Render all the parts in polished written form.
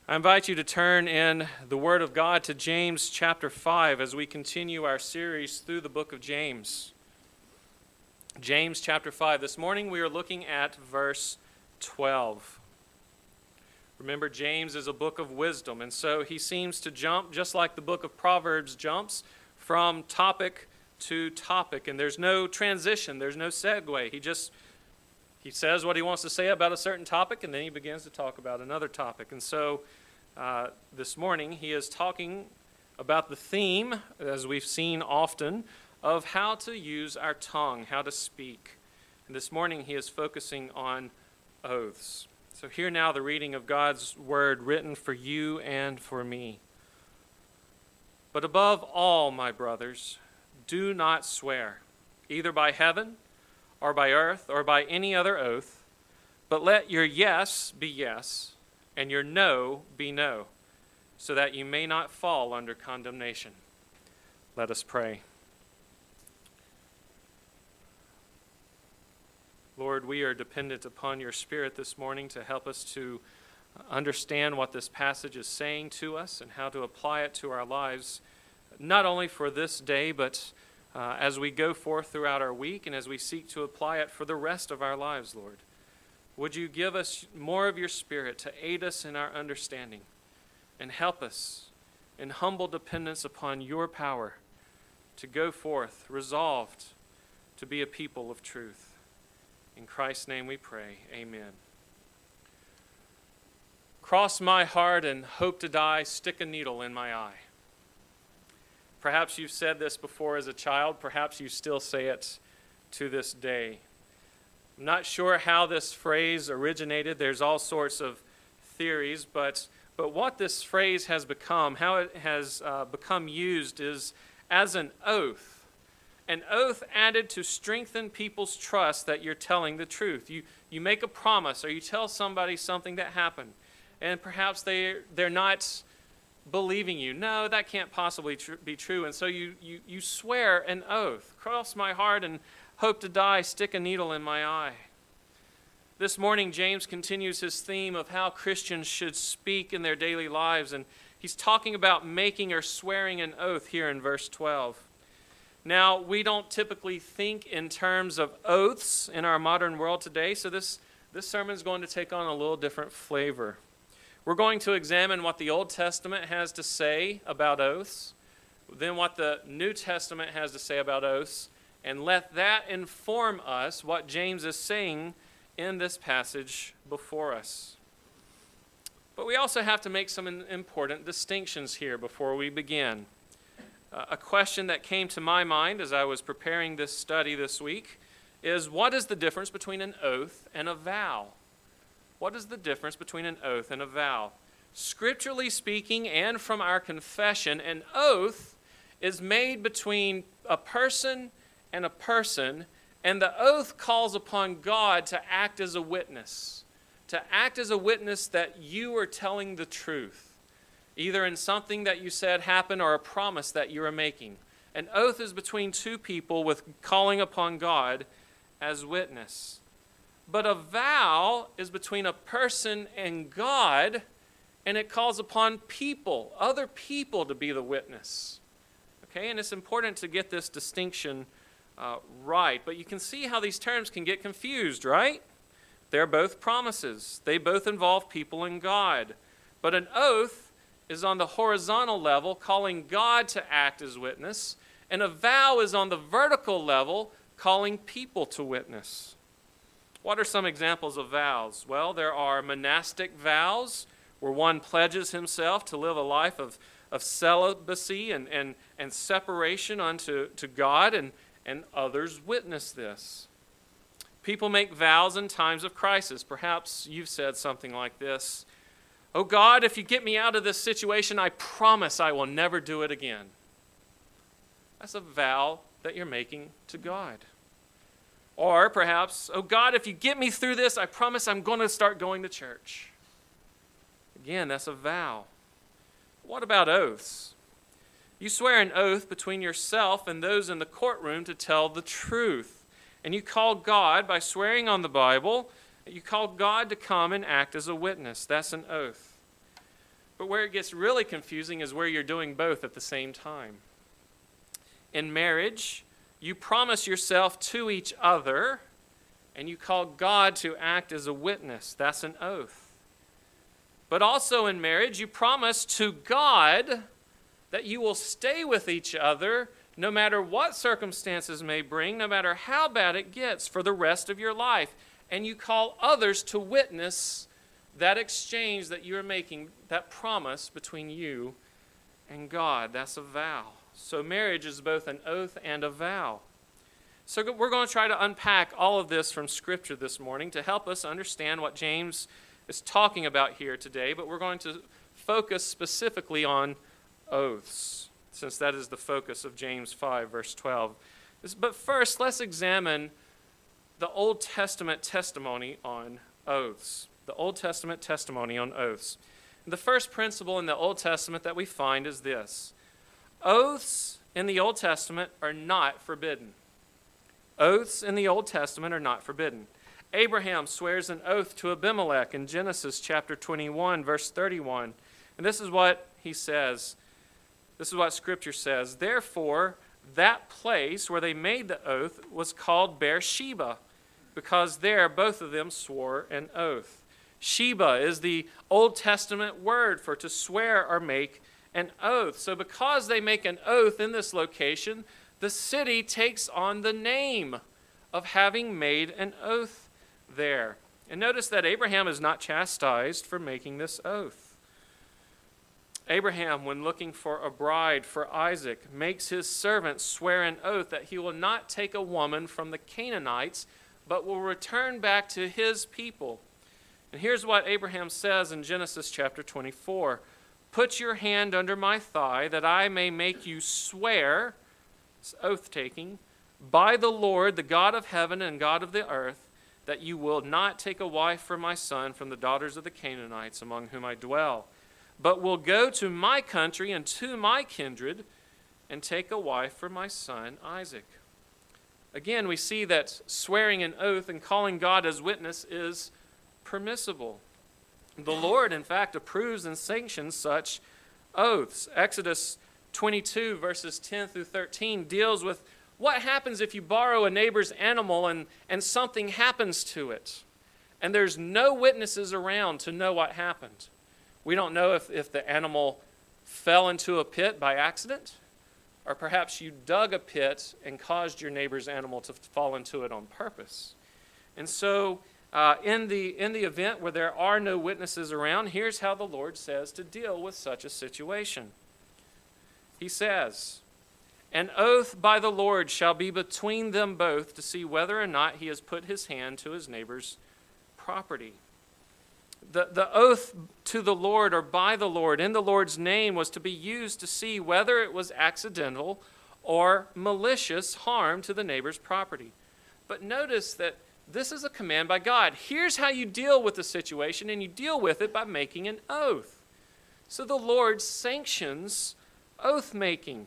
I invite you to turn in the Word of God to James chapter 5 as we continue our series through the book of James. James chapter 5. This morning we are looking at verse 12. Remember, James is a book of wisdom, and so he seems to jump, just like the book of Proverbs jumps, from topic to topic. And there's no transition, there's no segue. He says what he wants to say about a certain topic, and then he begins to talk about another topic. And so this morning he is talking about the theme, as we've seen often, of how to use our tongue, how to speak. And this morning he is focusing on oaths. So hear now the reading of God's word written for you and for me. But above all, my brothers, do not swear, either by heaven or by earth or by any other oath, but let your yes be yes, and your no be no, so that you may not fall under condemnation. Let us pray. Lord, we are dependent upon your Spirit this morning to help us to understand what this passage is saying to us and how to apply it to our lives, not only for this day, but as we go forth throughout our week and as we seek to apply it for the rest of our lives, Lord. Would you give us more of your Spirit to aid us in our understanding and help us in humble dependence upon your power to go forth resolved to be a people of truth. In Christ's name we pray, amen. Cross my heart and hope to die, stick a needle in my eye. Perhaps you've said this before as a child, perhaps you still say it to this day. I'm not sure how this phrase originated. There's all sorts of theories, but what this phrase has become, how it has become used is as an oath. An oath added to strengthen people's trust that you're telling the truth. You make a promise or you tell somebody something that happened, and perhaps they're not believing you. No, that can't possibly be true. And so you swear an oath. Cross my heart and hope to die, stick a needle in my eye. This morning, James continues his theme of how Christians should speak in their daily lives, and he's talking about making or swearing an oath here in verse 12. Now, we don't typically think in terms of oaths in our modern world today, so this sermon is going to take on a little different flavor. We're going to examine what the Old Testament has to say about oaths, then what the New Testament has to say about oaths, and let that inform us what James is saying in this passage before us. But we also have to make some important distinctions here before we begin. A question that came to my mind as I was preparing this study this week is, what is the difference between an oath and a vow? What is the difference between an oath and a vow? Scripturally speaking, and from our confession, an oath is made between a person and a person, and the oath calls upon God to act as a witness that you are telling the truth, either in something that you said happened or a promise that you are making. An oath is between two people with calling upon God as witness. But a vow is between a person and God, and it calls upon people, other people, to be the witness. Okay, and it's important to get this distinction right. But you can see how these terms can get confused, right? They're both promises. They both involve people and God. But an oath is on the horizontal level, calling God to act as witness, and a vow is on the vertical level, calling people to witness. What are some examples of vows? Well, there are monastic vows, where one pledges himself to live a life of celibacy and separation unto God, and others witness this. People make vows in times of crisis. Perhaps you've said something like this: "Oh God, if you get me out of this situation, I promise I will never do it again." That's a vow that you're making to God. Or perhaps, "Oh God, if you get me through this, I promise I'm going to start going to church." Again, that's a vow. What about oaths? You swear an oath between yourself and those in the courtroom to tell the truth. And you call God, by swearing on the Bible, you call God to come and act as a witness. That's an oath. But where it gets really confusing is where you're doing both at the same time. In marriage, you promise yourself to each other, and you call God to act as a witness. That's an oath. But also in marriage, you promise to God that you will stay with each other no matter what circumstances may bring, no matter how bad it gets, for the rest of your life. And you call others to witness that exchange that you're making, that promise between you and God. That's a vow. So marriage is both an oath and a vow. So we're going to try to unpack all of this from Scripture this morning to help us understand what James is talking about here today, but we're going to focus specifically on oaths, since that is the focus of James 5, verse 12. But first, let's examine the Old Testament testimony on oaths. The Old Testament testimony on oaths. The first principle in the Old Testament that we find is this: oaths in the Old Testament are not forbidden. Oaths in the Old Testament are not forbidden. Abraham swears an oath to Abimelech in Genesis chapter 21, verse 31. And this is what he says. This is what Scripture says. Therefore, that place where they made the oath was called Beersheba, because there both of them swore an oath. Sheba is the Old Testament word for to swear or make an oath. So because they make an oath in this location, the city takes on the name of having made an oath there. And notice that Abraham is not chastised for making this oath. Abraham, when looking for a bride for Isaac, makes his servant swear an oath that he will not take a woman from the Canaanites, but will return back to his people. And here's what Abraham says in Genesis chapter 24. Put your hand under my thigh, that I may make you swear, oath-taking, by the Lord, the God of heaven and God of the earth, that you will not take a wife for my son from the daughters of the Canaanites among whom I dwell, but will go to my country and to my kindred and take a wife for my son Isaac. Again, we see that swearing an oath and calling God as witness is permissible. The Lord, in fact, approves and sanctions such oaths. Exodus 22, verses 10 through 13, deals with what happens if you borrow a neighbor's animal and something happens to it, and there's no witnesses around to know what happened. We don't know if the animal fell into a pit by accident, or perhaps you dug a pit and caused your neighbor's animal to fall into it on purpose. And so in the event where there are no witnesses around, here's how the Lord says to deal with such a situation. He says, an oath by the Lord shall be between them both to see whether or not he has put his hand to his neighbor's property. The oath to the Lord or by the Lord in the Lord's name was to be used to see whether it was accidental or malicious harm to the neighbor's property. But notice that this is a command by God. Here's how you deal with the situation, and you deal with it by making an oath. So the Lord sanctions oath-making.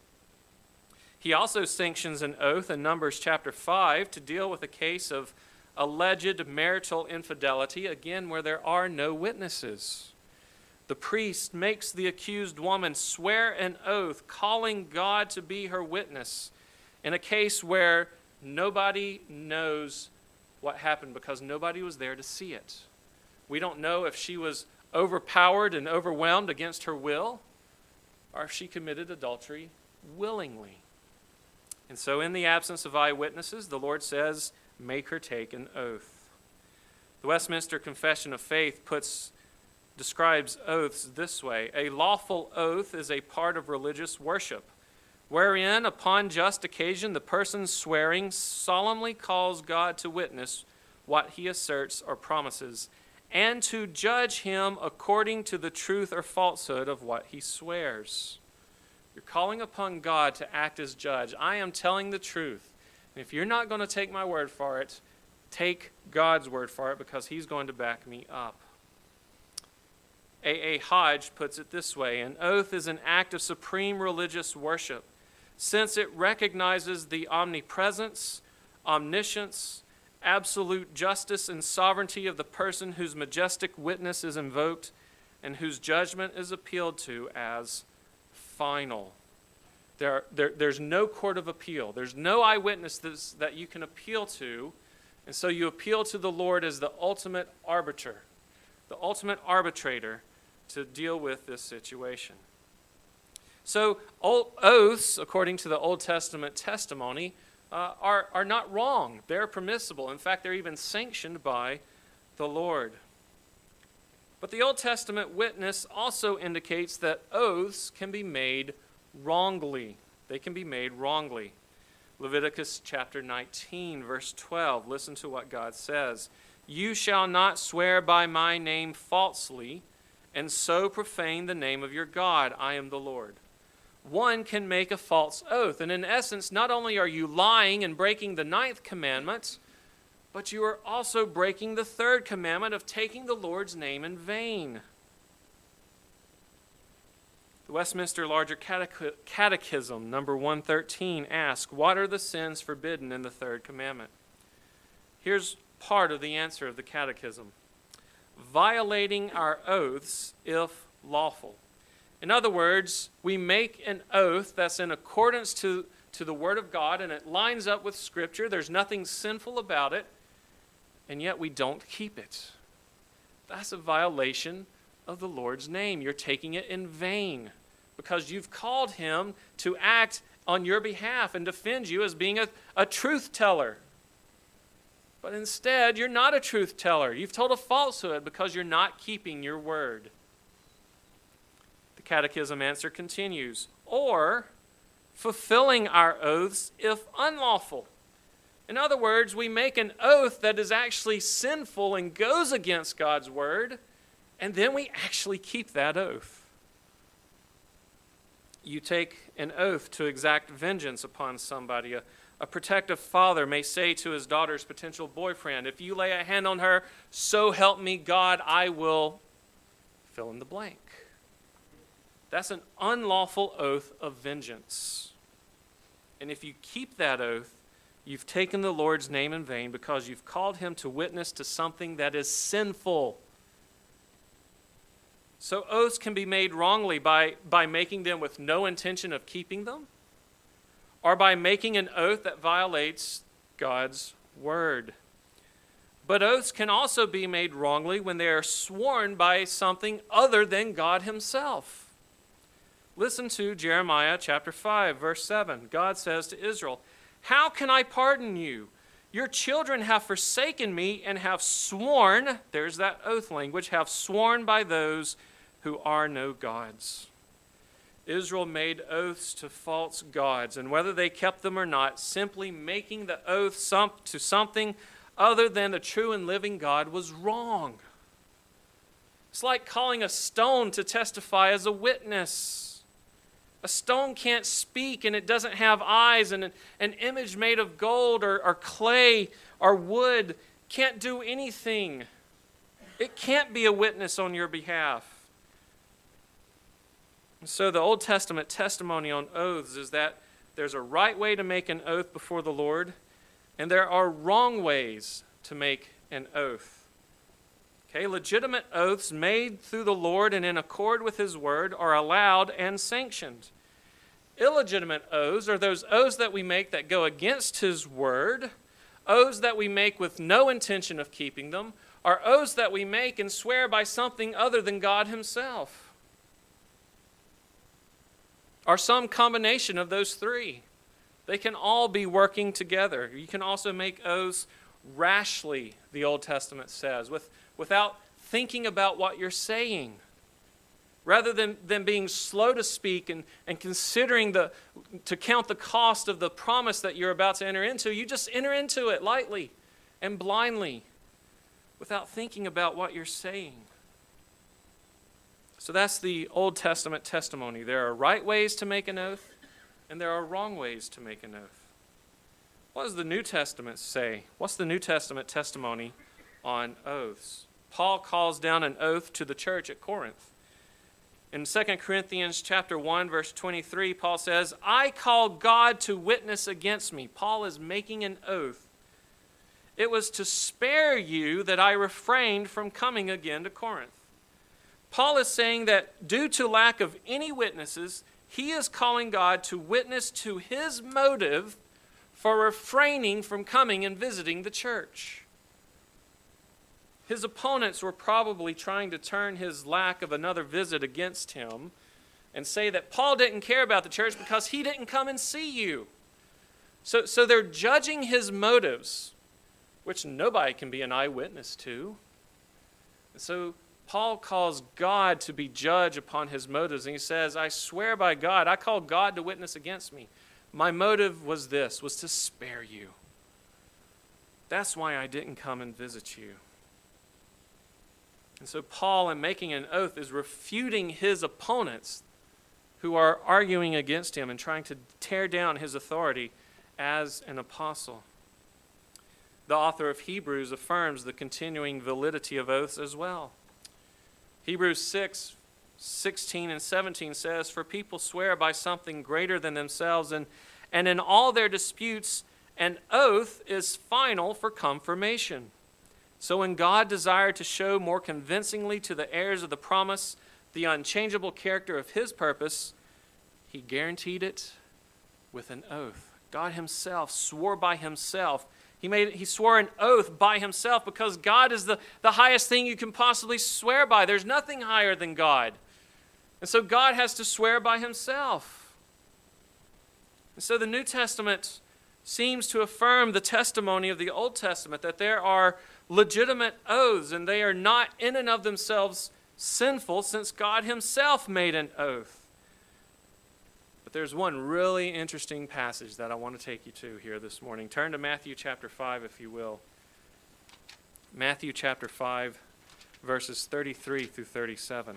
He also sanctions an oath in Numbers chapter 5 to deal with a case of alleged marital infidelity, again, where there are no witnesses. The priest makes the accused woman swear an oath, calling God to be her witness in a case where nobody knows what happened because nobody was there to see it. We don't know if she was overpowered and overwhelmed against her will, or if she committed adultery willingly. And so in the absence of eyewitnesses, the Lord says, make her take an oath. The Westminster Confession of Faith describes oaths this way: a lawful oath is a part of religious worship, wherein upon just occasion the person swearing solemnly calls God to witness what he asserts or promises, and to judge him according to the truth or falsehood of what he swears. You're calling upon God to act as judge. I am telling the truth. And if you're not going to take my word for it, take God's word for it, because he's going to back me up. A. Hodge puts it this way: an oath is an act of supreme religious worship, since it recognizes the omnipresence, omniscience, absolute justice, and sovereignty of the person whose majestic witness is invoked, and whose judgment is appealed to as final. There's no court of appeal. There's no eyewitness that you can appeal to, and so you appeal to the Lord as the ultimate arbiter, the ultimate arbitrator to deal with this situation. So oaths, according to the Old Testament testimony, are not wrong. They're permissible. In fact, they're even sanctioned by the Lord. But the Old Testament witness also indicates that oaths can be made wrongly. They can be made wrongly. Leviticus chapter 19, verse 12. Listen to what God says. You shall not swear by my name falsely, and so profane the name of your God. I am the Lord. One can make a false oath, and in essence, not only are you lying and breaking the 9th commandment, but you are also breaking the 3rd commandment of taking the Lord's name in vain. The Westminster Larger Catechism, number 113, asks, what are the sins forbidden in the 3rd commandment? Here's part of the answer of the Catechism. Violating our oaths if lawful. In other words, we make an oath that's in accordance to the Word of God, and it lines up with Scripture. There's nothing sinful about it, and yet we don't keep it. That's a violation of the Lord's name. You're taking it in vain because you've called him to act on your behalf and defend you as being a truth teller. But instead, you're not a truth teller. You've told a falsehood because you're not keeping your word. The Catechism answer continues, or fulfilling our oaths if unlawful. In other words, we make an oath that is actually sinful and goes against God's word, and then we actually keep that oath. You take an oath to exact vengeance upon somebody. A protective father may say to his daughter's potential boyfriend, if you lay a hand on her, so help me God, I will fill in the blank. That's an unlawful oath of vengeance. And if you keep that oath, you've taken the Lord's name in vain because you've called him to witness to something that is sinful. So oaths can be made wrongly by making them with no intention of keeping them, or by making an oath that violates God's word. But oaths can also be made wrongly when they are sworn by something other than God himself. Listen to Jeremiah chapter 5, verse 7. God says to Israel, how can I pardon you? Your children have forsaken me and have sworn, there's that oath language, have sworn by those who are no gods. Israel made oaths to false gods, and whether they kept them or not, simply making the oath to something other than the true and living God was wrong. It's like calling a stone to testify as a witness. A stone can't speak, and it doesn't have eyes, and an image made of gold or clay or wood can't do anything. It can't be a witness on your behalf. And so the Old Testament testimony on oaths is that there's a right way to make an oath before the Lord, and there are wrong ways to make an oath. Okay, legitimate oaths made through the Lord and in accord with his word are allowed and sanctioned. Illegitimate oaths are those oaths that we make that go against his word, oaths that we make with no intention of keeping them, are oaths that we make and swear by something other than God himself, or some combination of those three. They can all be working together. You can also make oaths rashly, the Old Testament says, without thinking about what you're saying. Rather than being slow to speak and considering to count the cost of the promise that you're about to enter into, you just enter into it lightly and blindly without thinking about what you're saying. So that's the Old Testament testimony. There are right ways to make an oath, and there are wrong ways to make an oath. What does the New Testament say? What's the New Testament testimony on oaths? Paul calls down an oath to the church at Corinth. In 2 Corinthians chapter 1, verse 23, Paul says, I call God to witness against me. Paul is making an oath. It was to spare you that I refrained from coming again to Corinth. Paul is saying that due to lack of any witnesses, he is calling God to witness to his motive for refraining from coming and visiting the church. His opponents were probably trying to turn his lack of another visit against him and say that Paul didn't care about the church because he didn't come and see you. So they're judging his motives, which nobody can be an eyewitness to. And so Paul calls God to be judge upon his motives. And he says, I swear by God, I call God to witness against me. My motive was this, was to spare you. That's why I didn't come and visit you. And so Paul, in making an oath, is refuting his opponents who are arguing against him and trying to tear down his authority as an apostle. The author of Hebrews affirms the continuing validity of oaths as well. Hebrews 6:16 and 17 says, For people swear by something greater than themselves, and in all their disputes, an oath is final for confirmation. So when God desired to show more convincingly to the heirs of the promise the unchangeable character of his purpose, he guaranteed it with an oath. God himself swore by himself. He swore an oath by himself because God is the highest thing you can possibly swear by. There's nothing higher than God. And so God has to swear by himself. And so the New Testament seems to affirm the testimony of the Old Testament, that there are legitimate oaths and they are not in and of themselves sinful, since God himself made an oath. But there's one really interesting passage that I want to take you to here this morning. Turn to Matthew chapter 5, if you will. Matthew chapter 5, verses 33 through 37.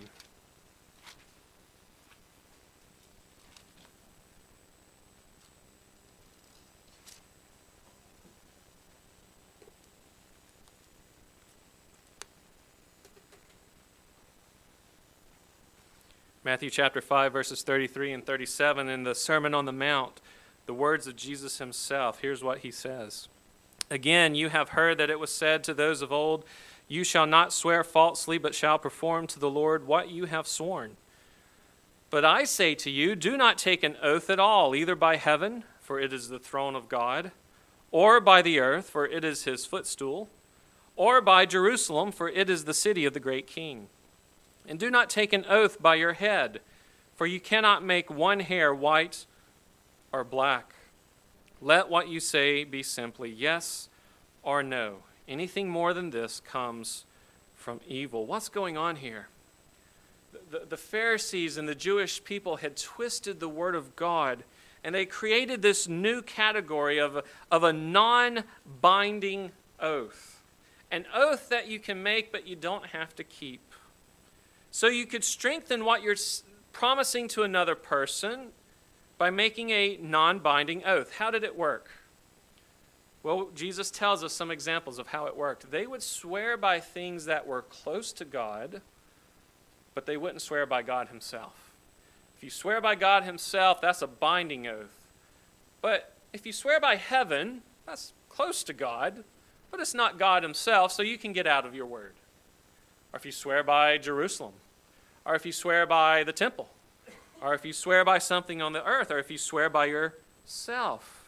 Matthew chapter 5, verses 33 and 37, in the Sermon on the Mount, the words of Jesus himself. Here's what he says. Again, you have heard that it was said to those of old, You shall not swear falsely, but shall perform to the Lord what you have sworn. But I say to you, do not take an oath at all, either by heaven, for it is the throne of God, or by the earth, for it is his footstool, or by Jerusalem, for it is the city of the great King. And do not take an oath by your head, for you cannot make one hair white or black. Let what you say be simply yes or no. Anything more than this comes from evil. What's going on here? The Pharisees and the Jewish people had twisted the word of God, and they created this new category of a non-binding oath. An oath that you can make, but you don't have to keep. So you could strengthen what you're promising to another person by making a non-binding oath. How did it work? Well, Jesus tells us some examples of how it worked. They would swear by things that were close to God, but they wouldn't swear by God himself. If you swear by God himself, that's a binding oath. But if you swear by heaven, that's close to God, but it's not God himself, so you can get out of your word. Or if you swear by Jerusalem, or if you swear by the temple, or if you swear by something on the earth, or if you swear by yourself.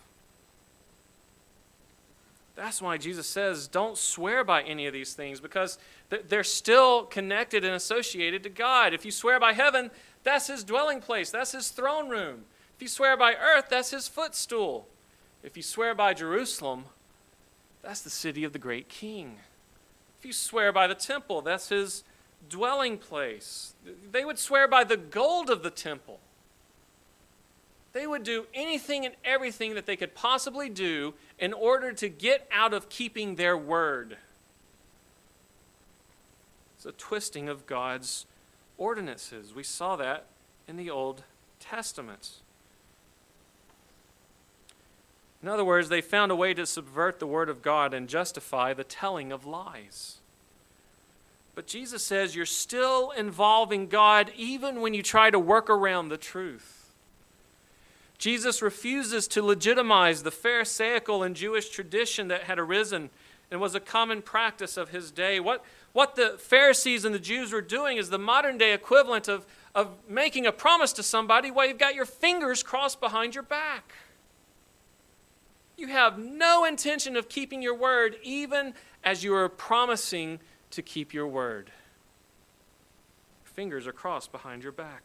That's why Jesus says, don't swear by any of these things, because they're still connected and associated to God. If you swear by heaven, that's his dwelling place, that's his throne room. If you swear by earth, that's his footstool. If you swear by Jerusalem, that's the city of the great King. If you swear by the temple, that's his dwelling place. They would swear by the gold of the temple. They would do anything and everything that they could possibly do in order to get out of keeping their word. It's a twisting of God's ordinances. We saw that in the Old Testament. In other words, they found a way to subvert the word of God and justify the telling of lies. But Jesus says you're still involving God even when you try to work around the truth. Jesus refuses to legitimize the Pharisaical and Jewish tradition that had arisen and was a common practice of his day. What the Pharisees and the Jews were doing is the modern day equivalent of making a promise to somebody while you've got your fingers crossed behind your back. You have no intention of keeping your word, even as you are promising to keep your word. Fingers are crossed behind your back.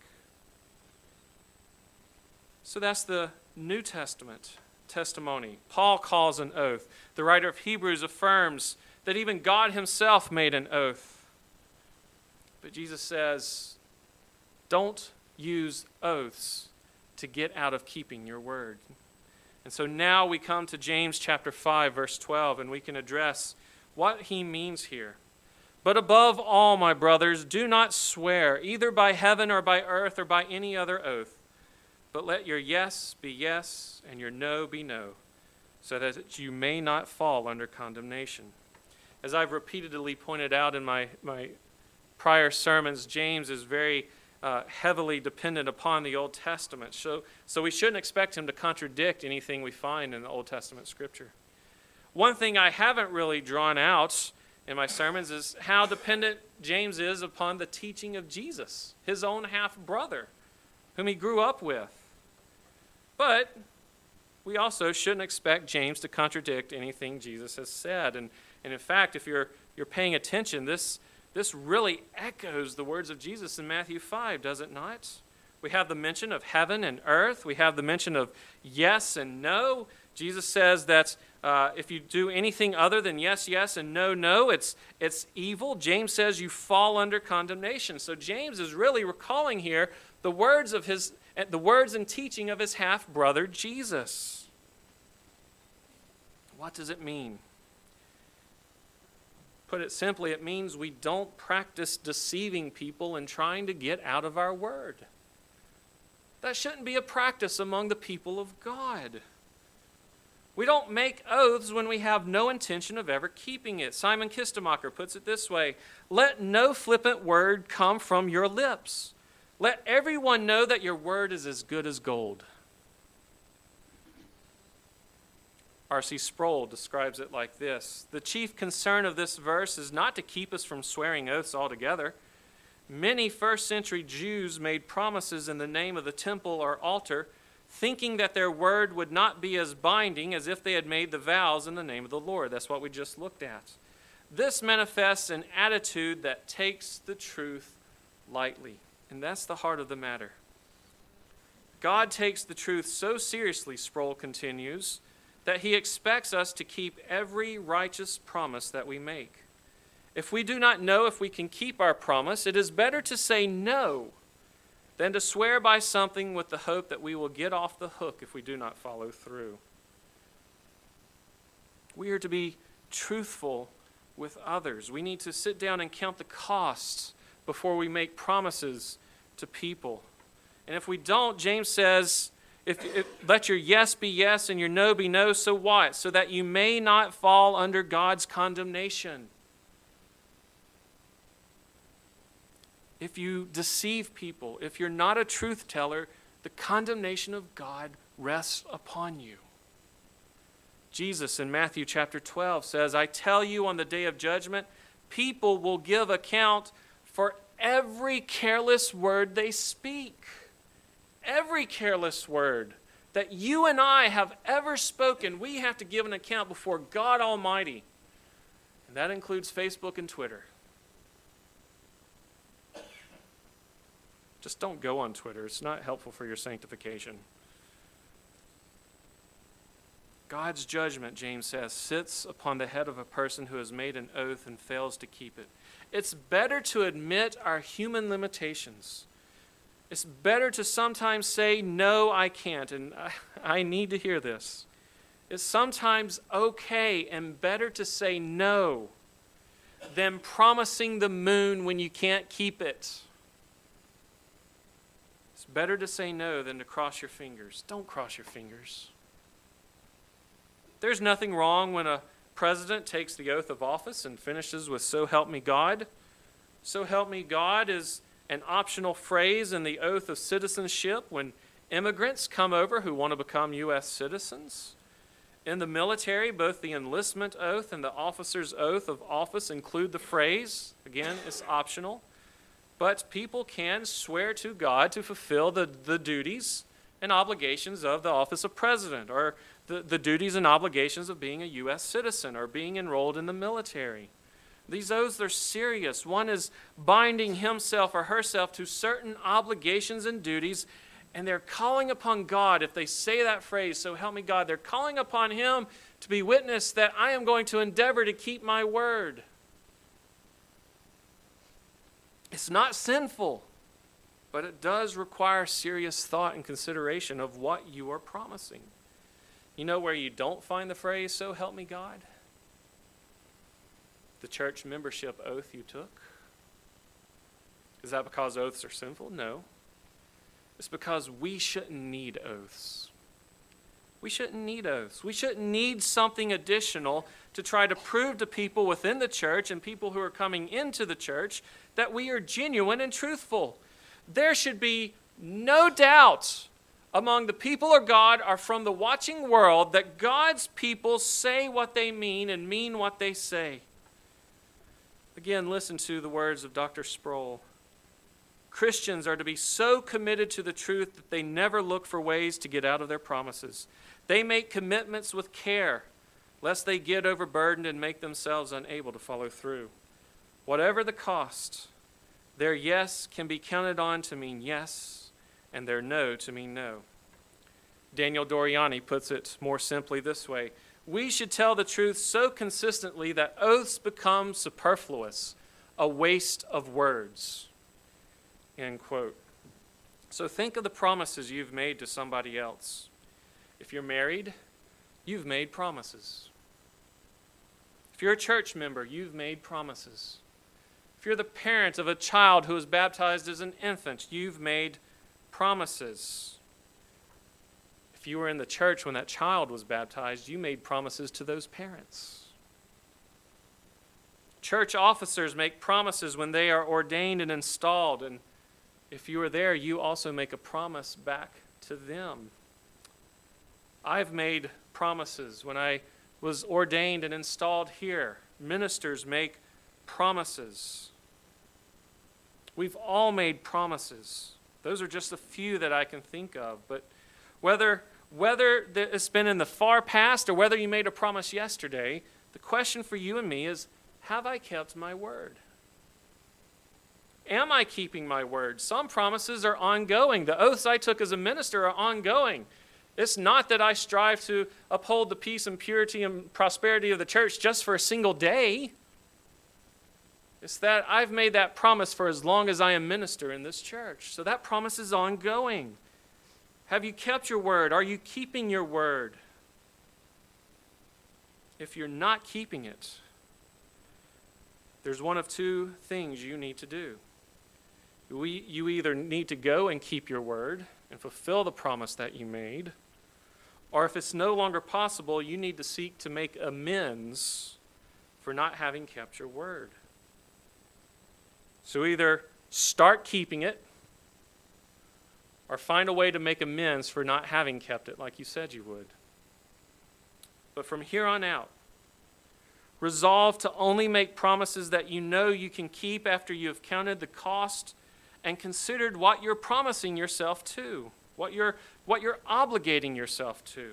So that's the New Testament testimony. Paul calls an oath. The writer of Hebrews affirms that even God himself made an oath. But Jesus says, don't use oaths to get out of keeping your word. And so now we come to James chapter 5, verse 12, and we can address what he means here. But above all, my brothers, do not swear, either by heaven or by earth or by any other oath, but let your yes be yes and your no be no, so that you may not fall under condemnation. As I've repeatedly pointed out in my prior sermons, James is very heavily dependent upon the Old Testament. So we shouldn't expect him to contradict anything we find in the Old Testament Scripture. One thing I haven't really drawn out in my sermons is how dependent James is upon the teaching of Jesus, his own half-brother, whom he grew up with. But we also shouldn't expect James to contradict anything Jesus has said. And in fact, if you're paying attention, this really echoes the words of Jesus in Matthew 5, does it not? We have the mention of heaven and earth. We have the mention of yes and no. Jesus says that if you do anything other than yes, yes, and no, no, it's evil. James says you fall under condemnation. So James is really recalling here the words and teaching of his half-brother Jesus. What does it mean? Put it simply, it means we don't practice deceiving people and trying to get out of our word. That shouldn't be a practice among the people of God. We don't make oaths when we have no intention of ever keeping it. Simon Kistemacher puts it this way: let no flippant word come from your lips. Let everyone know that your word is as good as gold. R.C. Sproul describes it like this: the chief concern of this verse is not to keep us from swearing oaths altogether. Many first-century Jews made promises in the name of the temple or altar, thinking that their word would not be as binding as if they had made the vows in the name of the Lord. That's what we just looked at. This manifests an attitude that takes the truth lightly, and that's the heart of the matter. God takes the truth so seriously, Sproul continues, that he expects us to keep every righteous promise that we make. If we do not know if we can keep our promise, it is better to say no than to swear by something with the hope that we will get off the hook if we do not follow through. We are to be truthful with others. We need to sit down and count the costs before we make promises to people. And if we don't, James says, if let your yes be yes and your no be no, so what? So that you may not fall under God's condemnation. If you deceive people, if you're not a truth teller, the condemnation of God rests upon you. Jesus in Matthew chapter 12 says, I tell you, on the day of judgment, people will give account for every careless word they speak. Every careless word that you and I have ever spoken, we have to give an account before God Almighty. And that includes Facebook and Twitter. Just don't go on Twitter. It's not helpful for your sanctification. God's judgment, James says, sits upon the head of a person who has made an oath and fails to keep it. It's better to admit our human limitations. It's better to sometimes say, no, I can't, and I need to hear this. It's sometimes okay and better to say no than promising the moon when you can't keep it. It's better to say no than to cross your fingers. Don't cross your fingers. There's nothing wrong when a president takes the oath of office and finishes with "So help me God." "So help me God" is an optional phrase in the oath of citizenship when immigrants come over who want to become U.S. citizens. In the military, both the enlistment oath and the officer's oath of office include the phrase. Again, it's optional. But people can swear to God to fulfill the duties and obligations of the office of president, or the duties and obligations of being a U.S. citizen or being enrolled in the military. These oaths are serious. One is binding himself or herself to certain obligations and duties, and they're calling upon God. If they say that phrase, "So help me God," they're calling upon Him to be witness that I am going to endeavor to keep my word. It's not sinful, but it does require serious thought and consideration of what you are promising. You know where you don't find the phrase, "So help me God"? The church membership oath you took. Is that because oaths are sinful? No. It's because we shouldn't need oaths. We shouldn't need oaths. We shouldn't need something additional to try to prove to people within the church and people who are coming into the church that we are genuine and truthful. There should be no doubt among the people of God or from the watching world that God's people say what they mean and mean what they say. Again, listen to the words of Dr. Sproul. Christians are to be so committed to the truth that they never look for ways to get out of their promises. They make commitments with care, lest they get overburdened and make themselves unable to follow through. Whatever the cost, their yes can be counted on to mean yes, and their no to mean no. Daniel Doriani puts it more simply this way: we should tell the truth so consistently that oaths become superfluous, a waste of words. End quote. So think of the promises you've made to somebody else. If you're married, you've made promises. If you're a church member, you've made promises. If you're the parent of a child who was baptized as an infant, you've made promises. If you were in the church when that child was baptized, you made promises to those parents. Church officers make promises when they are ordained and installed, and if you are there, you also make a promise back to them. I've made promises when I was ordained and installed here. Ministers make promises. We've all made promises. Those are just a few that I can think of. But whether it's been in the far past or whether you made a promise yesterday, the question for you and me is, have I kept my word? Am I keeping my word? Some promises are ongoing. The oaths I took as a minister are ongoing. It's not that I strive to uphold the peace and purity and prosperity of the church just for a single day. It's that I've made that promise for as long as I am minister in this church. So that promise is ongoing. Have you kept your word? Are you keeping your word? If you're not keeping it, there's one of two things you need to do. You either need to go and keep your word and fulfill the promise that you made, or if it's no longer possible, you need to seek to make amends for not having kept your word. So either start keeping it, or find a way to make amends for not having kept it like you said you would. But from here on out, resolve to only make promises that you know you can keep after you have counted the cost and considered what you're promising yourself to, what you're obligating yourself to.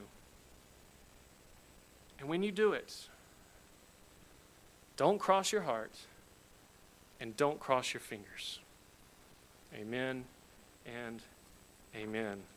And when you do it, don't cross your heart and don't cross your fingers. Amen and amen.